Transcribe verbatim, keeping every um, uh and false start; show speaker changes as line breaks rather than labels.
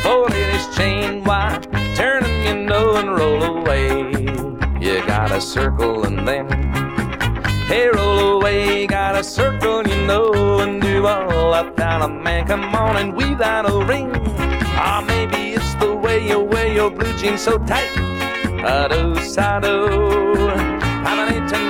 Pull in his chain, why, turn him, you know, and roll away. You gotta circle and then, hey, roll away. Gotta circle, you know, and do all that down a man. Come on and weave that old ring. Ah, maybe it's the way you wear your blue jeans so tight. Ado, sado.